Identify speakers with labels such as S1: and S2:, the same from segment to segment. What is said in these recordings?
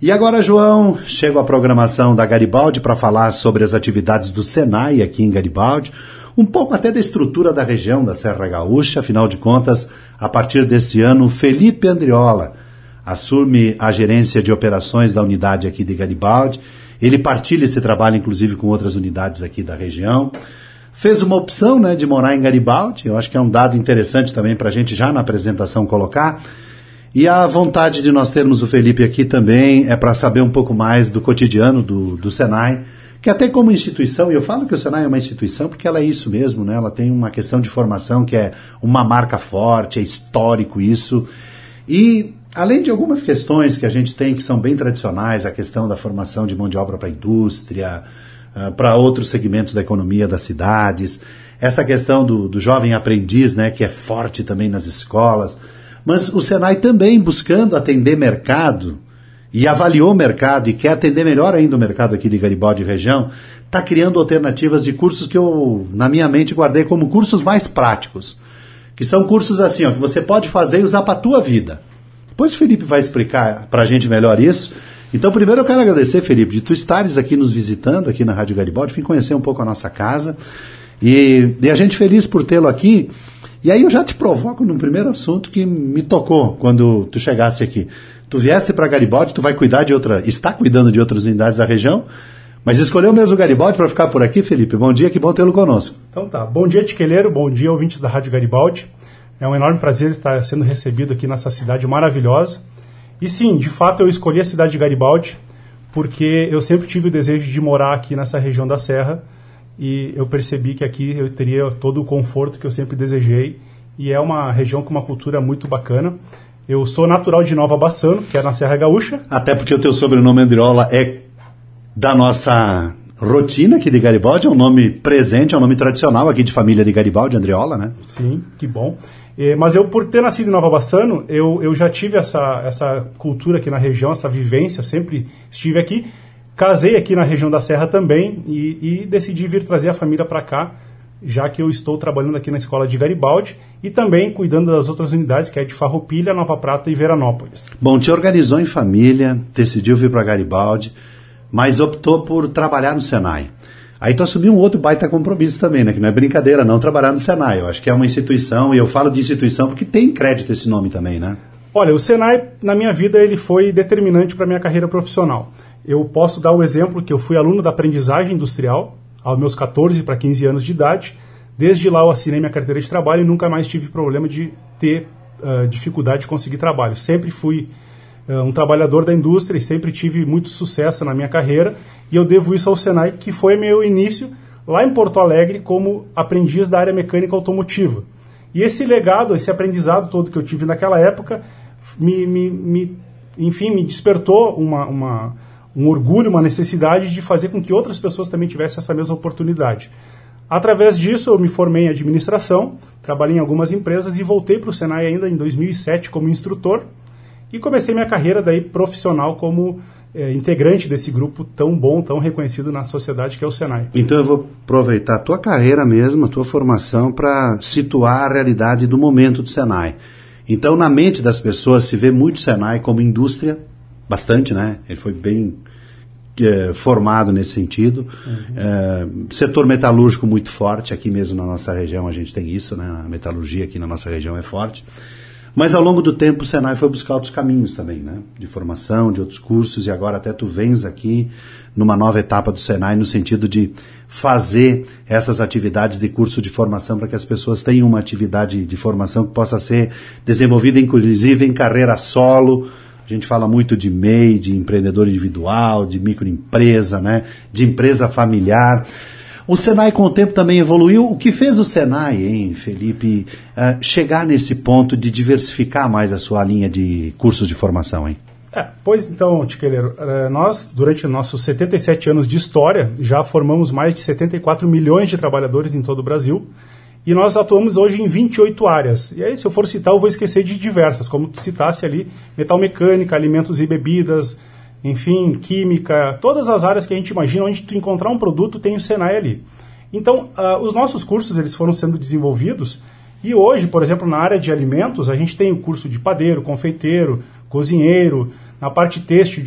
S1: E agora, João, chego à programação da Garibaldi para falar sobre as atividades do Senai aqui em Garibaldi, um pouco até da estrutura da região da Serra Gaúcha. Afinal de contas, a partir desse ano, Felipe Andriola assume a gerência de operações da unidade aqui de Garibaldi. Ele partilha esse trabalho, inclusive, com outras unidades aqui da região. Fez uma opção, né, de morar em Garibaldi. Eu acho que é um dado interessante também para a gente já na apresentação colocar. E a vontade de nós termos o Felipe aqui também é para saber um pouco mais do cotidiano do Senai, que até como instituição, e eu falo que o Senai é uma instituição porque ela é isso mesmo, né? Ela tem uma questão de formação que é uma marca forte, é histórico isso. E além de algumas questões que a gente tem que são bem tradicionais, a questão da formação de mão de obra para a indústria, para outros segmentos da economia das cidades, essa questão do jovem aprendiz, né, que é forte também nas escolas. Mas o Senai também, buscando atender mercado, e avaliou o mercado, e quer atender melhor ainda o mercado aqui de Garibaldi e região, está criando alternativas de cursos que eu, na minha mente, guardei como cursos mais práticos. Que são cursos assim, ó, que você pode fazer e usar para a tua vida. Depois o Felipe vai explicar para a gente melhor isso. Então, primeiro eu quero agradecer, Felipe, de tu estares aqui nos visitando, aqui na Rádio Garibaldi, vim conhecer um pouco a nossa casa. E a gente feliz por tê-lo aqui. E aí eu já te provoco num primeiro assunto que me tocou quando tu chegasse aqui. Tu viesse para Garibaldi, tu vai cuidar de está cuidando de outras unidades da região, mas escolheu mesmo o Garibaldi para ficar por aqui, Felipe. Bom dia, que bom tê-lo conosco.
S2: Então tá, bom dia, Tiqueleiro, bom dia, ouvintes da Rádio Garibaldi. É um enorme prazer estar sendo recebido aqui nessa cidade maravilhosa. E sim, de fato eu escolhi a cidade de Garibaldi porque eu sempre tive o desejo de morar aqui nessa região da Serra, e eu percebi que aqui eu teria todo o conforto que eu sempre desejei, e é uma região com uma cultura muito bacana. Eu sou natural de Nova Bassano, que é na Serra Gaúcha.
S1: Até porque o teu sobrenome Andriola é da nossa rotina aqui de Garibaldi, é um nome presente, é um nome tradicional aqui de família de Garibaldi, Andriola, né?
S2: Sim, que bom. Mas eu, por ter nascido em Nova Bassano, eu já tive essa cultura aqui na região, essa vivência, sempre estive aqui. Casei aqui na região da Serra também e decidi vir trazer a família para cá, já que eu estou trabalhando aqui na escola de Garibaldi e também cuidando das outras unidades, que é de Farroupilha, Nova Prata e Veranópolis.
S1: Bom, te organizou em família, decidiu vir para Garibaldi, mas optou por trabalhar no Senai. Aí tu assumiu um outro baita compromisso também, né? Que não é brincadeira não trabalhar no Senai. Eu acho que é uma instituição, e eu falo de instituição porque tem crédito esse nome também, né?
S2: Olha, o Senai, na minha vida, ele foi determinante para a minha carreira profissional. Eu posso dar o exemplo que eu fui aluno da aprendizagem industrial aos meus 14 para 15 anos de idade. Desde lá eu assinei minha carteira de trabalho e nunca mais tive problema de ter dificuldade de conseguir trabalho. Sempre fui um trabalhador da indústria e sempre tive muito sucesso na minha carreira, e eu devo isso ao Senai, que foi meu início lá em Porto Alegre como aprendiz da área mecânica automotiva. E esse legado, esse aprendizado todo que eu tive naquela época me despertou um orgulho, uma necessidade de fazer com que outras pessoas também tivessem essa mesma oportunidade. Através disso, eu me formei em administração, trabalhei em algumas empresas e voltei para o Senai ainda em 2007 como instrutor, e comecei minha carreira daí profissional como integrante desse grupo tão bom, tão reconhecido na sociedade que é o Senai.
S1: Então eu vou aproveitar a tua carreira mesmo, a tua formação, para situar a realidade do momento do Senai. Então, na mente das pessoas se vê muito Senai como indústria, bastante, né? Ele foi bem formado nesse sentido. Setor metalúrgico muito forte, aqui mesmo na nossa região a gente tem isso, né? A metalurgia aqui na nossa região é forte. Mas ao longo do tempo o Senai foi buscar outros caminhos também, né? De formação, de outros cursos, e agora até tu vens aqui numa nova etapa do Senai no sentido de fazer essas atividades de curso de formação para que as pessoas tenham uma atividade de formação que possa ser desenvolvida inclusive em carreira solo. A gente fala muito de MEI, de empreendedor individual, de microempresa, né? De empresa familiar. O Senai com o tempo também evoluiu. O que fez o Senai, hein, Felipe, chegar nesse ponto de diversificar mais a sua linha de cursos de formação, hein?
S2: Pois então, Tiqueleiro, nós, durante nossos 77 anos de história, já formamos mais de 74 milhões de trabalhadores em todo o Brasil, e nós atuamos hoje em 28 áreas. E aí, se eu for citar, eu vou esquecer de diversas, como tu citasse ali, metal mecânica, alimentos e bebidas, enfim, química, todas as áreas que a gente imagina, onde tu encontrar um produto, tem o Senai ali. Então, os nossos cursos eles foram sendo desenvolvidos, e hoje, por exemplo, na área de alimentos, a gente tem o curso de padeiro, confeiteiro, cozinheiro. na parte têxtil,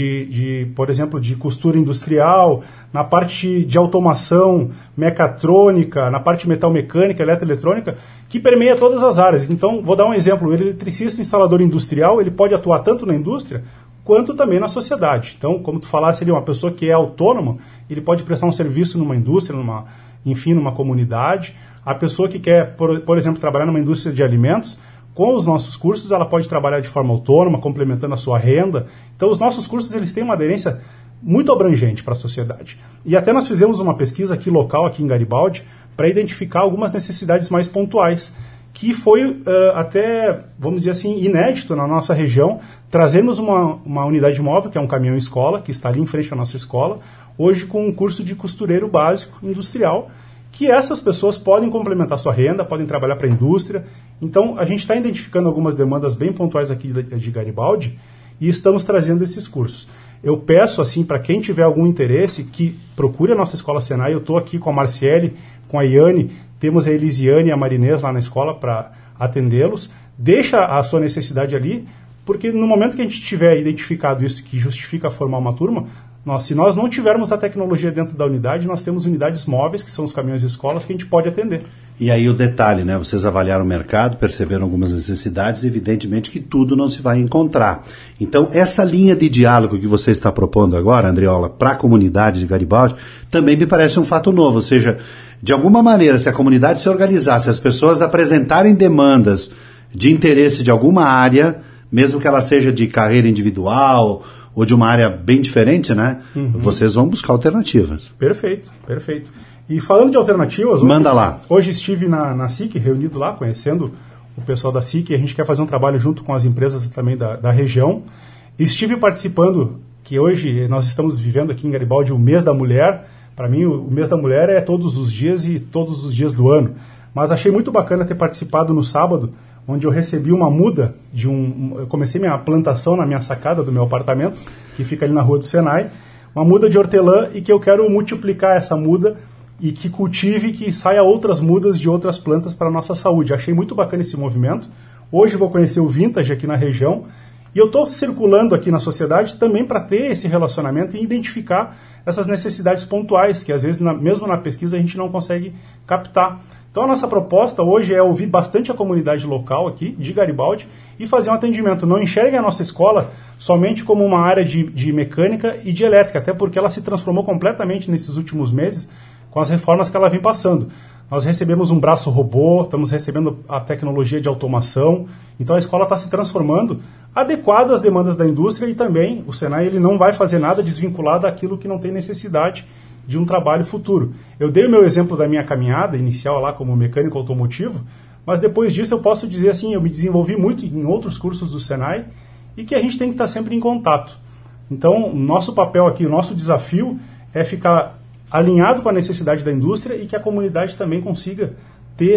S2: por exemplo, de costura industrial, na parte de automação, mecatrônica, na parte metal-mecânica, eletroeletrônica, que permeia todas as áreas. Então, vou dar um exemplo, o eletricista instalador industrial, ele pode atuar tanto na indústria, quanto também na sociedade. Então, como tu falasse ali, uma pessoa que é autônoma, ele pode prestar um serviço numa indústria, numa comunidade. A pessoa que quer, por exemplo, trabalhar numa indústria de alimentos, com os nossos cursos, ela pode trabalhar de forma autônoma, complementando a sua renda. Então, os nossos cursos eles têm uma aderência muito abrangente para a sociedade. E até nós fizemos uma pesquisa aqui local, aqui em Garibaldi, para identificar algumas necessidades mais pontuais, que foi até, vamos dizer assim, inédito na nossa região. Trazemos uma unidade móvel, que é um caminhão-escola, que está ali em frente à nossa escola, hoje com um curso de costureiro básico industrial, que essas pessoas podem complementar sua renda, podem trabalhar para a indústria. Então, a gente está identificando algumas demandas bem pontuais aqui de Garibaldi e estamos trazendo esses cursos. Eu peço, assim, para quem tiver algum interesse, que procure a nossa escola Senai. Eu estou aqui com a Marciele, com a Iane, temos a Elisiane e a Marinês lá na escola para atendê-los. Deixa a sua necessidade ali, porque no momento que a gente tiver identificado isso, que justifica formar uma turma, se nós não tivermos a tecnologia dentro da unidade, nós temos unidades móveis, que são os caminhões de escolas, que a gente pode atender.
S1: E aí o detalhe, né? Vocês avaliaram o mercado, perceberam algumas necessidades, evidentemente que tudo não se vai encontrar. Então, essa linha de diálogo que você está propondo agora, Andriola, para a comunidade de Garibaldi, também me parece um fato novo. Ou seja, de alguma maneira, se a comunidade se organizar, se as pessoas apresentarem demandas de interesse de alguma área, mesmo que ela seja de carreira individual ou de uma área bem diferente, né? Uhum. Vocês vão buscar alternativas.
S2: Perfeito, perfeito. E falando de alternativas...
S1: Manda lá.
S2: Hoje estive na SIC, reunido lá, conhecendo o pessoal da SIC, e a gente quer fazer um trabalho junto com as empresas também da região. Estive participando, que hoje nós estamos vivendo aqui em Garibaldi o mês da mulher. Para mim, o mês da mulher é todos os dias e todos os dias do ano. Mas achei muito bacana ter participado no sábado, onde eu recebi uma muda eu comecei minha plantação na minha sacada do meu apartamento, que fica ali na rua do Senai, uma muda de hortelã, e que eu quero multiplicar essa muda e que cultive, que saia outras mudas de outras plantas para a nossa saúde. Achei muito bacana esse movimento. Hoje vou conhecer o Vintage aqui na região, e eu estou circulando aqui na sociedade também para ter esse relacionamento e identificar essas necessidades pontuais, que às vezes, mesmo na pesquisa, a gente não consegue captar. Então, a nossa proposta hoje é ouvir bastante a comunidade local aqui, de Garibaldi, e fazer um atendimento. Não enxerguem a nossa escola somente como uma área de mecânica e de elétrica, até porque ela se transformou completamente nesses últimos meses com as reformas que ela vem passando. Nós recebemos um braço robô, estamos recebendo a tecnologia de automação, então a escola está se transformando adequada às demandas da indústria, e também o Senai ele não vai fazer nada desvinculado daquilo que não tem necessidade de um trabalho futuro. Eu dei o meu exemplo da minha caminhada inicial lá como mecânico automotivo, mas depois disso eu posso dizer assim, eu me desenvolvi muito em outros cursos do Senai, e que a gente tem que estar sempre em contato. Então, o nosso papel aqui, o nosso desafio é ficar alinhado com a necessidade da indústria, e que a comunidade também consiga ter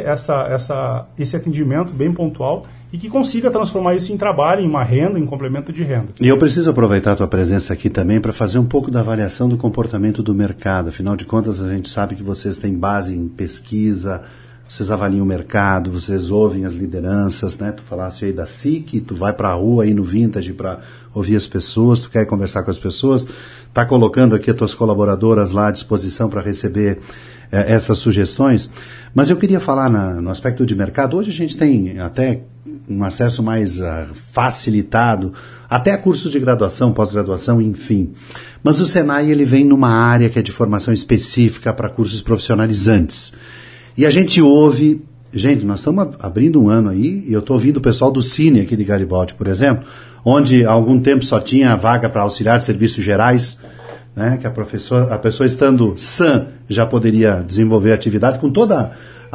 S2: esse atendimento bem pontual, e que consiga transformar isso em trabalho, em uma renda, em complemento de renda.
S1: E eu preciso aproveitar a tua presença aqui também para fazer um pouco da avaliação do comportamento do mercado. Afinal de contas, a gente sabe que vocês têm base em pesquisa, vocês avaliam o mercado, vocês ouvem as lideranças, né? Tu falaste aí da SIC, tu vai para a rua aí no Vintage para ouvir as pessoas, tu quer conversar com as pessoas, tá colocando aqui as tuas colaboradoras lá à disposição para receber essas sugestões. Mas eu queria falar no aspecto de mercado. Hoje a gente tem até um acesso mais facilitado, até a cursos de graduação, pós-graduação, enfim. Mas o Senai ele vem numa área que é de formação específica para cursos profissionalizantes. E a gente ouve... Gente, nós estamos abrindo um ano aí, e eu estou ouvindo o pessoal do Cine aqui de Garibaldi, por exemplo, onde há algum tempo só tinha vaga para auxiliar de serviços gerais, né, que a pessoa estando sã já poderia desenvolver a atividade com toda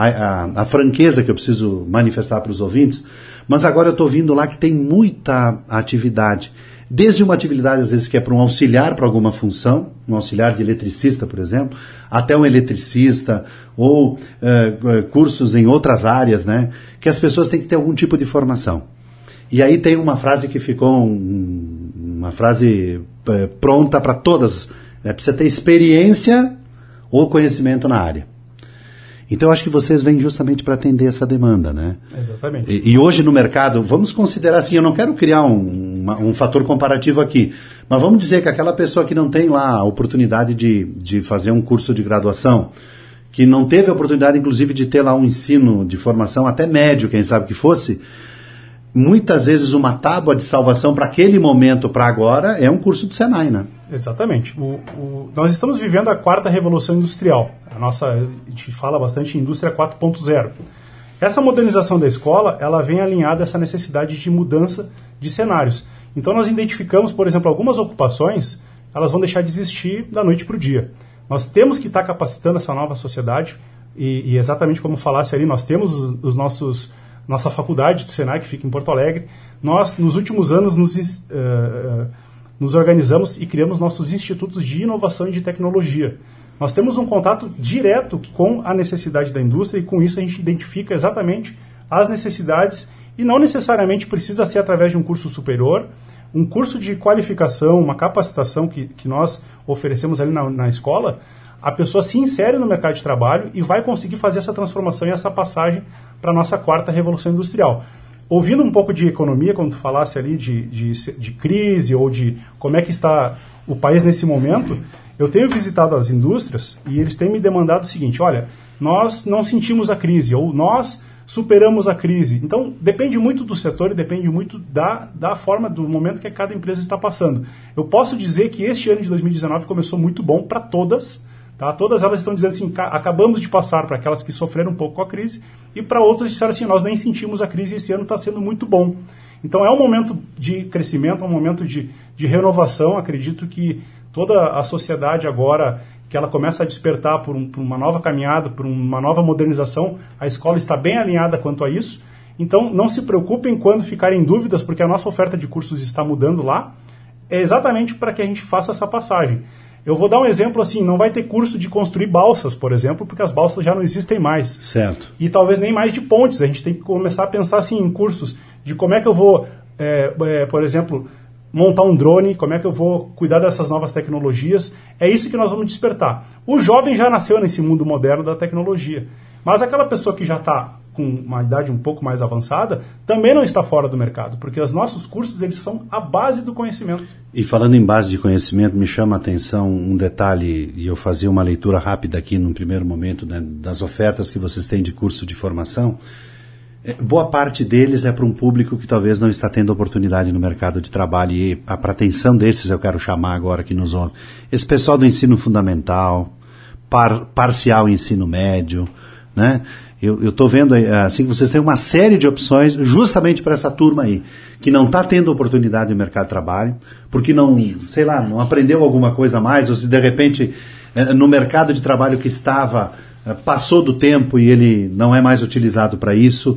S1: a franqueza que eu preciso manifestar para os ouvintes. Mas agora eu estou ouvindo lá que tem muita atividade. Desde uma atividade, às vezes, que é para um auxiliar para alguma função, um auxiliar de eletricista, por exemplo, até um eletricista, ou cursos em outras áreas, né, que as pessoas têm que ter algum tipo de formação. E aí tem uma frase que ficou uma frase pronta para todas, né, precisa ter experiência ou conhecimento na área. Então eu acho que vocês vêm justamente para atender essa demanda, né?
S2: Exatamente.
S1: E hoje no mercado, vamos considerar assim, eu não quero criar um fator comparativo aqui, mas vamos dizer que aquela pessoa que não tem lá a oportunidade de fazer um curso de graduação, que não teve a oportunidade, inclusive, de ter lá um ensino de formação, até médio, quem sabe que fosse, muitas vezes uma tábua de salvação para aquele momento, para agora, é um curso do Senai, né?
S2: Exatamente. Nós estamos vivendo a 4ª revolução industrial. A gente fala bastante em indústria 4.0. Essa modernização da escola, ela vem alinhada a essa necessidade de mudança de cenários. Então nós identificamos, por exemplo, algumas ocupações, elas vão deixar de existir da noite para o dia. Nós temos que estar capacitando essa nova sociedade e exatamente como falasse ali, nós temos nossa faculdade do Senai, que fica em Porto Alegre. Nós, nos últimos anos, nos organizamos e criamos nossos institutos de inovação e de tecnologia. Nós temos um contato direto com a necessidade da indústria e com isso a gente identifica exatamente as necessidades e não necessariamente precisa ser através de um curso superior, um curso de qualificação, uma capacitação que nós oferecemos ali na escola, a pessoa se insere no mercado de trabalho e vai conseguir fazer essa transformação e essa passagem para a nossa 4ª revolução industrial. Ouvindo um pouco de economia, quando tu falasse ali de crise ou de como é que está o país nesse momento, eu tenho visitado as indústrias e eles têm me demandado o seguinte, olha, nós não sentimos a crise ou nós superamos a crise. Então, depende muito do setor e depende muito da forma, do momento que cada empresa está passando. Eu posso dizer que este ano de 2019 começou muito bom para todas. Tá? Todas elas estão dizendo assim, acabamos de passar para aquelas que sofreram um pouco com a crise e para outras disseram assim, nós nem sentimos a crise e esse ano está sendo muito bom. Então é um momento de crescimento, é um momento de renovação. Acredito que toda a sociedade agora, que ela começa a despertar por uma nova caminhada, por uma nova modernização, a escola está bem alinhada quanto a isso. Então não se preocupem quando ficarem dúvidas, porque a nossa oferta de cursos está mudando lá, é exatamente para que a gente faça essa passagem. Eu vou dar um exemplo assim, não vai ter curso de construir balsas, por exemplo, porque as balsas já não existem mais.
S1: Certo.
S2: E talvez nem mais de pontes. A gente tem que começar a pensar assim em cursos de como é que eu vou, por exemplo, montar um drone, como é que eu vou cuidar dessas novas tecnologias. É isso que nós vamos despertar. O jovem já nasceu nesse mundo moderno da tecnologia, mas aquela pessoa que já está com uma idade um pouco mais avançada, também não está fora do mercado, porque os nossos cursos eles são a base do conhecimento.
S1: E falando em base de conhecimento, me chama a atenção um detalhe, e eu fazia uma leitura rápida aqui num primeiro momento, né, das ofertas que vocês têm de curso de formação. Boa parte deles é para um público que talvez não está tendo oportunidade no mercado de trabalho, e para a atenção desses eu quero chamar agora que nos ouve. Esse pessoal do ensino fundamental, parcial ensino médio, né? Eu estou vendo assim que vocês têm uma série de opções justamente para essa turma aí, que não está tendo oportunidade no mercado de trabalho, porque não aprendeu alguma coisa a mais, ou se de repente no mercado de trabalho que estava passou do tempo e ele não é mais utilizado para isso.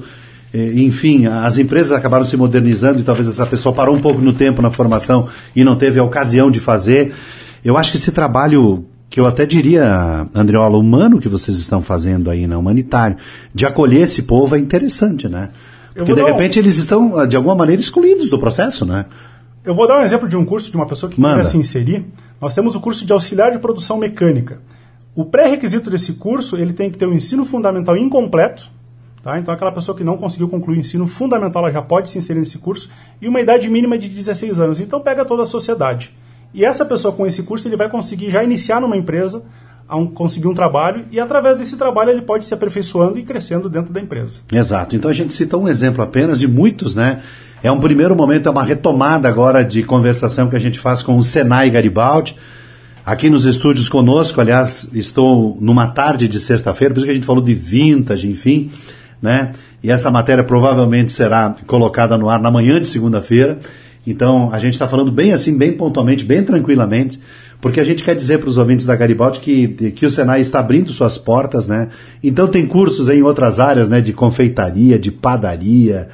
S1: Enfim, as empresas acabaram se modernizando e talvez essa pessoa parou um pouco no tempo na formação e não teve a ocasião de fazer. Eu acho que esse trabalho, que eu até diria, Andreola, humano que vocês estão fazendo aí, né, humanitário, de acolher esse povo é interessante, né? Porque de repente eles estão, de alguma maneira, excluídos do processo, né?
S2: Eu vou dar um exemplo de um curso de uma pessoa que queria se inserir. Nós temos o curso de auxiliar de produção mecânica. O pré-requisito desse curso, ele tem que ter um ensino fundamental incompleto, tá? Então aquela pessoa que não conseguiu concluir o ensino fundamental, ela já pode se inserir nesse curso, e uma idade mínima de 16 anos. Então pega toda a sociedade. E essa pessoa com esse curso, ele vai conseguir já iniciar numa empresa, conseguir um trabalho, e através desse trabalho ele pode se aperfeiçoando e crescendo dentro da empresa.
S1: Exato. Então a gente cita um exemplo apenas de muitos, né? É um primeiro momento, é uma retomada agora de conversação que a gente faz com o Senai Garibaldi. Aqui nos estúdios conosco, aliás, estou numa tarde de sexta-feira, por isso que a gente falou de vintage, enfim, né? E essa matéria provavelmente será colocada no ar na manhã de segunda-feira. Então, a gente está falando bem assim, bem pontualmente, bem tranquilamente, porque a gente quer dizer para os ouvintes da Garibaldi que o Senai está abrindo suas portas, né? Então, tem cursos em outras áreas, né? De confeitaria, de padaria,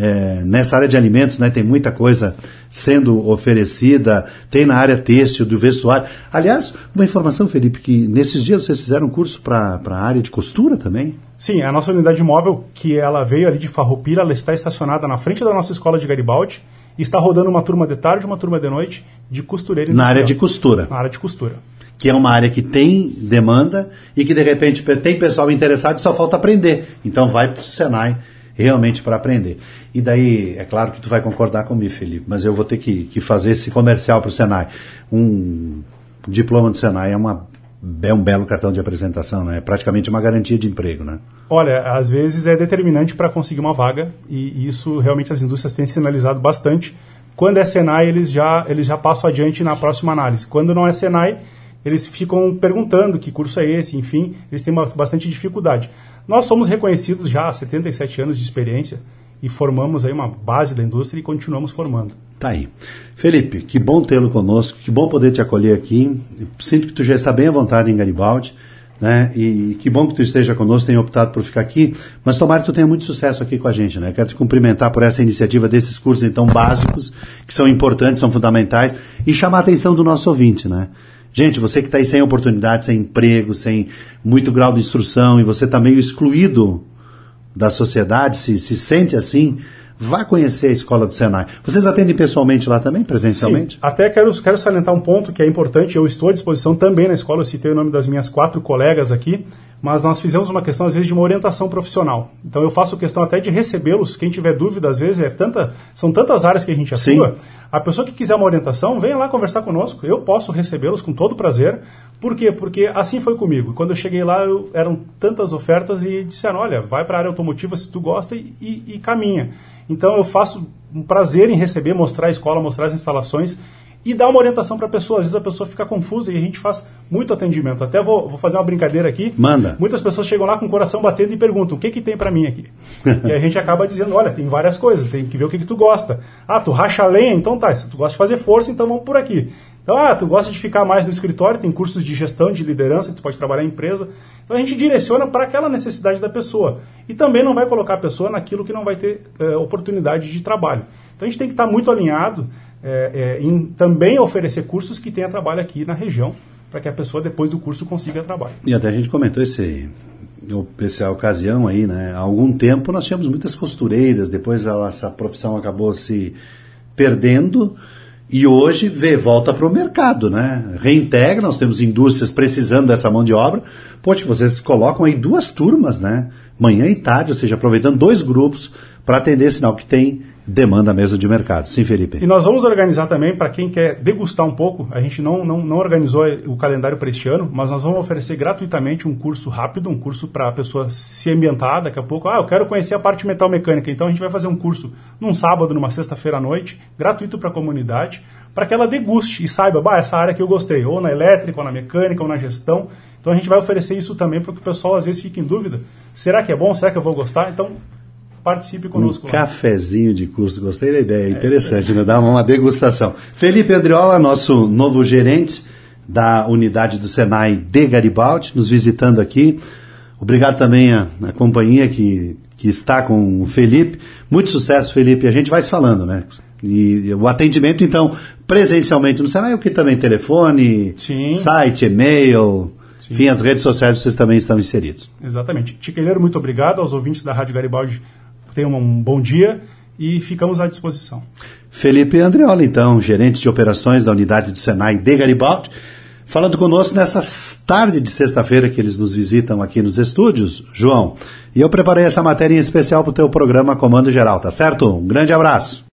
S1: nessa área de alimentos, né? Tem muita coisa sendo oferecida, tem na área têxtil, do vestuário. Aliás, uma informação, Felipe, que nesses dias vocês fizeram um curso para a área de costura também?
S2: Sim, a nossa unidade móvel, que ela veio ali de Farroupilha, ela está estacionada na frente da nossa escola de Garibaldi, e está rodando uma turma de tarde e uma turma de noite de costureira industrial.
S1: Na área de costura.
S2: Na área de costura.
S1: que é uma área que tem demanda e que de repente tem pessoal interessado e só falta aprender. Então vai para o Senai realmente para aprender. E daí, é claro que tu vai concordar comigo, Felipe, mas eu vou ter que fazer esse comercial para o Senai. Um diploma do Senai é um belo cartão de apresentação, né? É praticamente uma garantia de emprego, né?
S2: Olha, às vezes é determinante para conseguir uma vaga e isso realmente as indústrias têm sinalizado bastante. Quando é Senai, eles já passam adiante na próxima análise. Quando não é Senai, eles ficam perguntando que curso é esse, enfim, eles têm bastante dificuldade. Nós somos reconhecidos já há 77 anos de experiência e formamos aí uma base da indústria e continuamos formando.
S1: Tá aí. Felipe, que bom tê-lo conosco, que bom poder te acolher aqui. Sinto que tu já está bem à vontade em Garibaldi, né? E que bom que tu esteja conosco, tenha optado por ficar aqui, mas tomara que tu tenha muito sucesso aqui com a gente, né? Quero te cumprimentar por essa iniciativa desses cursos então básicos, que são importantes, são fundamentais, e chamar a atenção do nosso ouvinte, né? Gente, você que está aí sem oportunidade, sem emprego, sem muito grau de instrução, e você está meio excluído da sociedade, se sente assim, vá conhecer a escola do Senai. Vocês atendem pessoalmente lá também, presencialmente?
S2: Sim, até quero salientar um ponto que é importante, eu estou à disposição também na escola, eu citei o nome das minhas 4 colegas aqui, mas nós fizemos uma questão, às vezes, de uma orientação profissional. Então eu faço questão até de recebê-los, quem tiver dúvida, às vezes, são tantas áreas que a gente atua. Sim. A pessoa que quiser uma orientação, venha lá conversar conosco, eu posso recebê-los com todo prazer. Por quê? Porque assim foi comigo. Quando eu cheguei lá, eram tantas ofertas e disseram, olha, vai para a área automotiva se tu gosta e caminha. Então eu faço um prazer em receber, mostrar a escola, mostrar as instalações e dar uma orientação para a pessoa. Às vezes a pessoa fica confusa e a gente faz muito atendimento. Até vou fazer uma brincadeira aqui.
S1: Manda.
S2: Muitas pessoas chegam lá com o coração batendo e perguntam, o que tem para mim aqui? E a gente acaba dizendo, olha, tem várias coisas, tem que ver o que tu gosta. Ah, tu racha a lenha? Então tá. Se tu gosta de fazer força, então vamos por aqui. Então, tu gosta de ficar mais no escritório, tem cursos de gestão, de liderança, que tu pode trabalhar em empresa. Então a gente direciona para aquela necessidade da pessoa. E também não vai colocar a pessoa naquilo que não vai ter oportunidade de trabalho. Então a gente tem que estar muito alinhado em também oferecer cursos que tenha trabalho aqui na região, para que a pessoa depois do curso consiga trabalho.
S1: E até a gente comentou essa ocasião aí, né? Há algum tempo nós tínhamos muitas costureiras, depois essa profissão acabou se perdendo e hoje volta para o mercado, né? Reintegra, nós temos indústrias precisando dessa mão de obra. Poxa, vocês colocam aí 2 turmas, né? Manhã e tarde, ou seja, aproveitando 2 grupos para atender sinal que tem demanda mesmo de mercado. Sim, Felipe.
S2: E nós vamos organizar também, para quem quer degustar um pouco, a gente não organizou o calendário para este ano, mas nós vamos oferecer gratuitamente um curso rápido, um curso para a pessoa se ambientar daqui a pouco. Eu quero conhecer a parte metal mecânica, então a gente vai fazer um curso num sábado, numa sexta-feira à noite, gratuito para a comunidade, para que ela deguste e saiba, essa área que eu gostei, ou na elétrica, ou na mecânica, ou na gestão. Então a gente vai oferecer isso também para que o pessoal às vezes fique em dúvida. Será que é bom? Será que eu vou gostar? Então participe conosco lá.
S1: Cafezinho de curso, gostei da ideia, interessante, né? Dar uma degustação. Felipe Andriola, nosso novo gerente da unidade do Senai de Garibaldi, nos visitando aqui. Obrigado também à companhia que está com o Felipe. Muito sucesso, Felipe, a gente vai se falando, né? E o atendimento, então, presencialmente no Senai, o que também telefone, sim, site, e-mail, sim, enfim, as redes sociais vocês também estão inseridos.
S2: Exatamente. Tiqueleiro, muito obrigado aos ouvintes da Rádio Garibaldi. Tenham um bom dia e ficamos à disposição.
S1: Felipe Andriola, então, gerente de operações da unidade do Senai de Garibaldi, falando conosco nessa tarde de sexta-feira que eles nos visitam aqui nos estúdios, João. E eu preparei essa matéria em especial para o teu programa Comando Geral, tá certo? Um grande abraço.